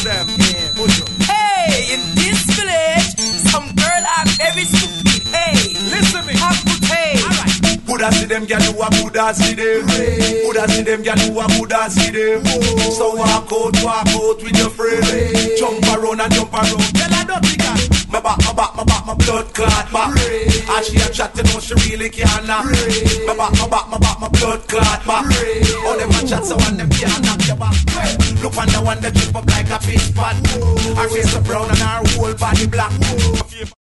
them. Hey, in this village, some girl are very stupid. Hey, listen me. have good hey. Alright. Coulda see them, girl, you a coulda see them. Coulda see them, girl, you a coulda see them. So walk out with your friend. Jump around and jump around. Tell her dirty girl. My back, my blood clot back. And she a chat, you know she really can't knock. My back, my blood clot back. All them a chat, so one them can't knock your back. Look on the one that drip up like a fish pot. Her face so brown and her whole body black.